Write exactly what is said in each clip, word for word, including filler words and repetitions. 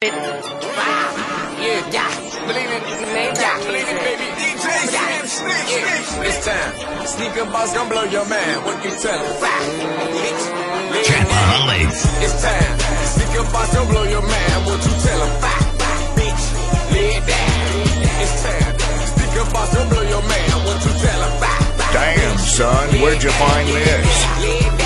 Yeah, yeah, believe it, yeah, believe it, baby. D J Sam Snitch, yeah. It's time. Sneaker boss gon' blow your man. What you tell him? Bitch, it's time. Sneaker boss gon' blow your man. What you tell him? Bitch, lay it down. It's time. Sneaker boss gon' blow your man. What you tell him? Damn, son, where'd you find this? Lay it down.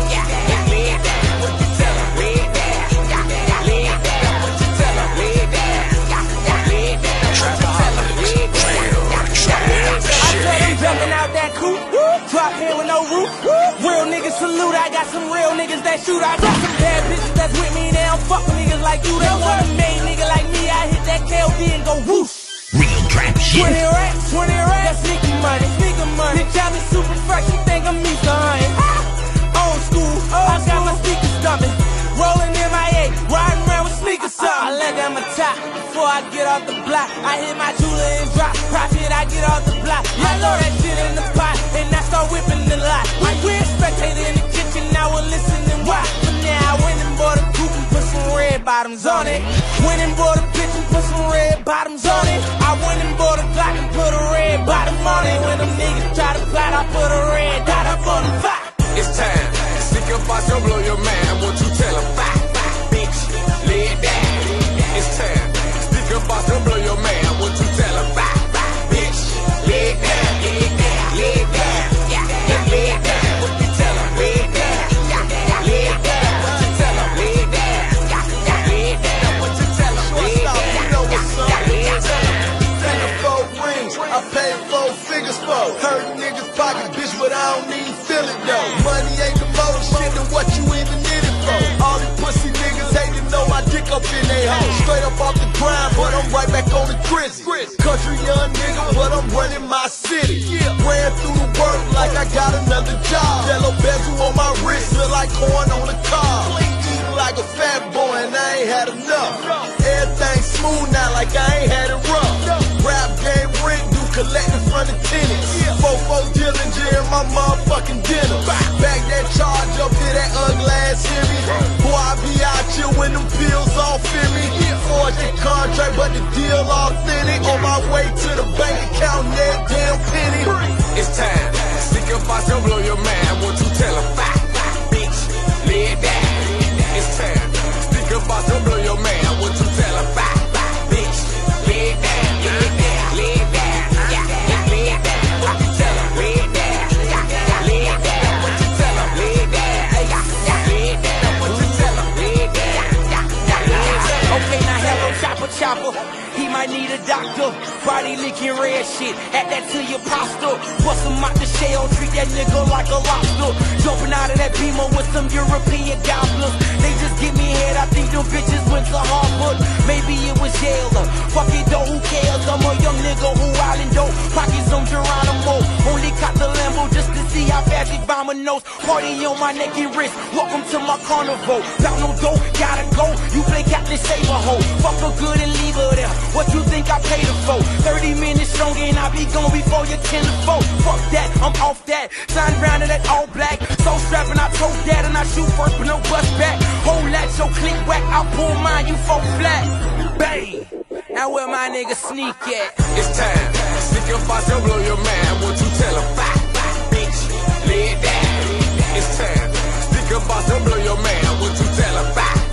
Jumping out that coupe, drop in with no roof. Real niggas salute, I got some real niggas that shoot. I got some bad bitches that's with me, they don't fuck with niggas like you. They want a main nigga like me, I hit that K O D and go whoosh. Real trap shit. twenty racks, twenty racks, that's sneaky money, sneaky money. Bitch, I be super fresh, you think I'm Mister Honey. Old school, I got my sneakers stomach. Rolling M I A, riding around with sneakers something. I let down my top before I get off the block. I hit my jeweler and drop profit, I get off the block. I throw that shit in the pot and I start whipping the lot. My weird spectator in the kitchen, I will listen and watch. But now I went and bought a coupe and put some red bottoms on it. Went and bought a bitch and put some red bottoms on it. I went and bought a Glock and put a red bottom on it. When them niggas try to plot, I put a red dot up on the fire. It's time. Sneaker boss gon' blow your man. What you tell him? Bitch, lay it down. It's time. Sneaker boss gon' blow your man. What you tell him? Bitch, lay it down. Lay it down. Lay it down. Yeah, lay it down. What you tell him? Lay it down. Yeah, lay it down. What you tell him? Lay it down. Yeah, lay it down. What you tell him? Lay it down. You know what's up. Lay it down. Finger four rings, I paid four figures for. Hurt niggas pocket, bitch, but I don't even feel it though. Money ain't the most shit than what you even need it for. All these pussy niggas hate to know my dick up in they hole. Straight up off the grind, but I'm right back on the grizzly. Country young nigga, but I'm running my city. Ran through the work like I got another job. Yellow bezel on my wrist, feel like corn on the car. Eating like a fat boy and I ain't had enough. Everything smooth now like I ain't had it rough. Rap game rent, do collecting from the tenants. Fofo Dillinger in my motherfucking dinner. Back that charge up to that ugly ass Hemi. Boy, I be out here when them pills all in me. Forged the contract, but the deal authentic. On my way to the bank account, that damn penny. It's time. Sneaker boss gon' blow your man. What you tell him? Bitch, lay it down. It's time. Sneaker boss gon' blow your man. What you tell him? Bitch, lay it down. Lay it down. Lay it down. Yeah, lay it down. What you tell him? Lay it down. Yeah, lay it down. What you tell him? Lay it down. Yeah, lay it down. What you tell him? Lay it down. Yeah, lay it down. Okay, now hello, chopper, chopper. He might need a doctor. Body leaking red shit. Add that to your pasta. Bust him out the shell. Treat that nigga like a lobster. Jumping out of that beamer with some European gobblers. They just give me head. I think them bitches went to Harvard. Maybe it was Yale. Fuck it though, who cares? I'm a young nigga who wildin' dope. Pockets on Geronimo. Only caught the Lambo just to see how fast he bomb a nose. Party on my neck and wrist. Welcome to my carnival. Bout no dough, gotta go. You play Captain Save a hoe. Fuck her good and leave her there. What you think I paid her for? thirty minutes strong and I be gone before you ten to four. Fuck that, I'm off that. Sign round in that all black. So strapping, I told that and I shoot first but no bust back. Hold that, so click whack, I'll pull mine, you fall flat. Bang! Now where my nigga Sneak at? It's time. Sneaker boss gon' blow your man. What you tell him? Bitch, lay it down. It's time. Sneaker boss gon' blow your man. What you tell him?